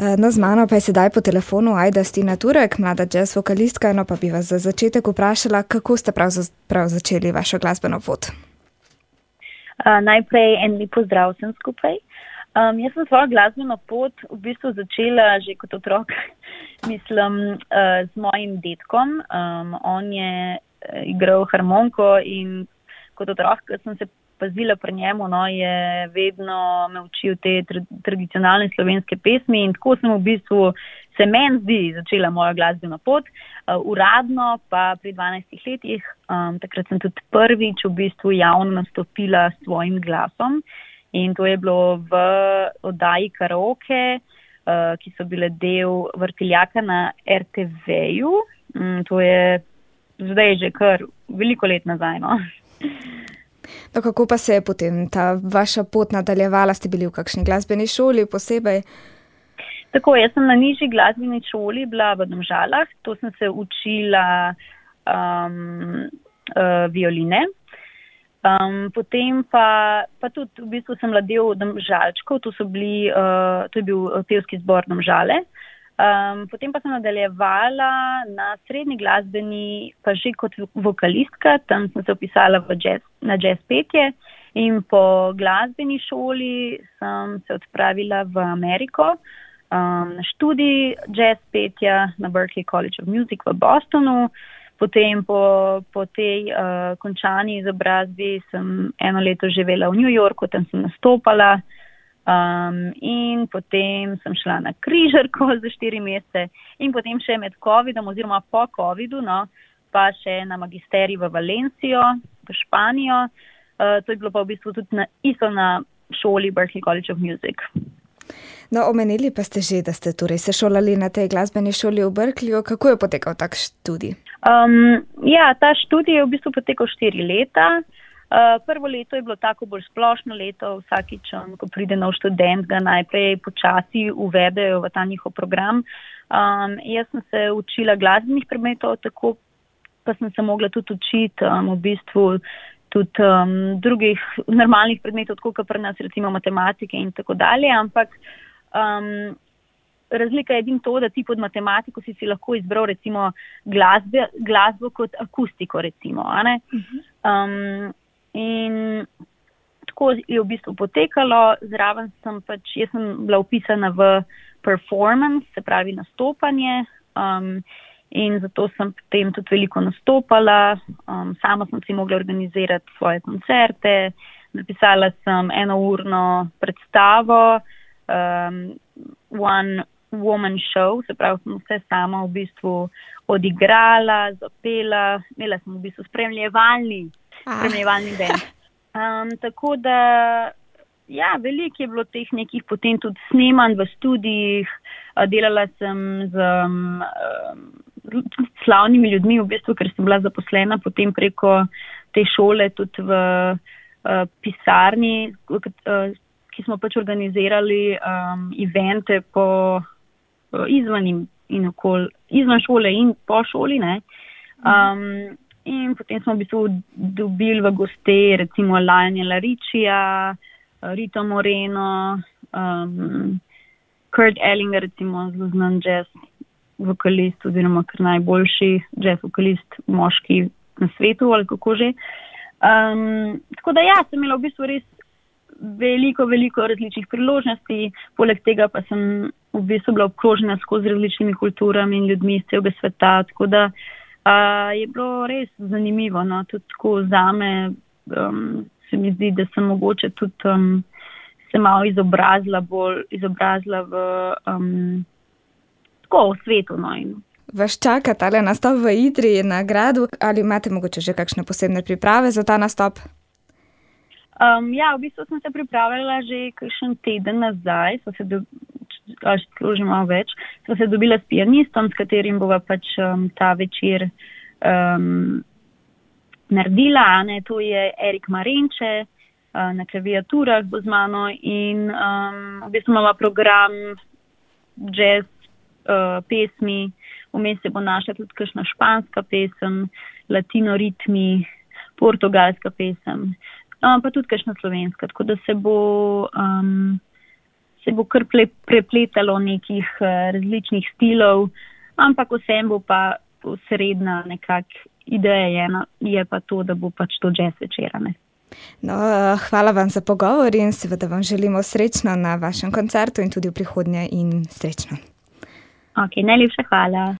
No, z mano pa je sedaj po telefonu Ajda Stina Turek, mlada jazz vokalistka, no pa bi vas za začetek vprašala, kako ste prav začeli vašo glasbeno pot? Najprej en lep pozdrav vsem skupaj. Jaz sem svojo glasbeno pot v bistvu začela že kot otrok, mislim, z mojim dedkom. On je igral harmoniko in kot otrok, ko sem se pazila pri njemu, no, je vedno me učil te tradicionalne slovenske pesmi in tako sem v bistvu, se meni zdi, začela moja glasbena pot. Uradno pa pri 12 letih, takrat sem tudi prvič v bistvu javno nastopila s svojim glasom in to je bilo v oddaji Karaoke, ki so bile del Vrtiljaka na RTV-ju. To je zdaj že kar veliko let nazaj, no. No, kako pa se je potem ta vaša pot nadaljevala? Ste bili v kakšni glasbeni šoli posebej? Tako, jaz sem na nižji glasbeni šoli bila v Domžalah. To sem se učila violine. Potem pa tudi v bistvu sem bila del Domžalčkov. To je bil pevski zbor Domžale. Potem pa sem nadaljevala na srednji glasbeni, pa že kot vokalistka, tam sem se vpisala na jazz petje in po glasbeni šoli sem se odpravila v Ameriko na študij jazz petja na Berklee College of Music v Bostonu. Potem po tej končani izobrazbi sem eno leto živela v New Yorku, tam sem nastopala. In potem sem šla na križarko za 4 mesece in potem še med covidom oziroma po covidu, no, pa še na magisterij v Valencijo, v Španijo. To je bilo pa v bistvu tudi isto na šoli Berklee College of Music. No, omenili pa ste že, da ste torej se šolali na tej glasbeni šoli v Berkleeju. Kako je potekal tak študij? Ja, ta študij je v bistvu potekal 4 leta. Prvo leto je bilo tako bolj splošno leto, vsakič, ko pride nov študent, ga najprej počasi uvedejo v ta njihov program. Jaz sem se učila glasbenih predmetov, tako pa sem se mogla tudi učiti v bistvu tudi drugih normalnih predmetov, tako kot pri nas recimo matematike in tako dalje, ampak razlika je edino to, da ti pod matematiko si lahko izbral recimo glasbo kot akustiko recimo, a ne? In tako je v bistvu potekalo, zraven jaz sem bila vpisana v performance, se pravi nastopanje, in zato sem potem tudi veliko nastopala. Sama sem si mogla organizirati svoje koncerte, napisala sem 1-urno predstavo, one woman show, se pravi sem vse sama v bistvu odigrala, zapela, imela sem v bistvu spremljevalni band. Tako da, ja, veliko je bilo teh nekih potem tudi snemanj v studijih, delala sem z slavnimi ljudmi, v bistvu, ker sem bila zaposlena potem preko te šole tudi v pisarni, ki smo pač organizirali evente izven šole in po šoli, ne. In potem smo v bistvu dobili v goste recimo Lionela Richija, Rito Moreno, Kurt Ellinger, recimo zelo znan jazz vokalist oziroma kar najboljši jazz vokalist moški na svetu ali kako že. Tako da ja, sem imela v bistvu res veliko različnih priložnosti, poleg tega pa sem v bistvu bila obkrožena skozi različnimi kulturami in ljudmi iz celega sveta, tako da je bilo res zanimivo, no, tudi tako zame se mi zdi, da sem mogoče tudi se malo izobrazila v tako v svetu, no. Vas čaka tale nastop v Idriji na gradu, ali imate mogoče že kakšne posebne priprave za ta nastop? Ja, v bistvu sem se pripravljala že kakšen teden nazaj, že malo več, sva se dobila s pianistom, s katerim bova pač ta večer naredila, a ne, to je Erik Marenče, na klaviaturah bo z mano in v bistvu imamo program jazz pesmi, vmes se bo našla tudi kakšna španska pesem, latino ritmi, portugalska pesem, pa tudi kakšna slovenska, tako da se se bo kar prepletalo nekih različnih stilov, ampak vsem bo pa srednja ideja je pa to, da bo pač to jazz večera. No, hvala vam za pogovor in seveda vam želimo srečno na vašem koncertu in tudi v prihodnje in srečno. Ok, najlepša hvala.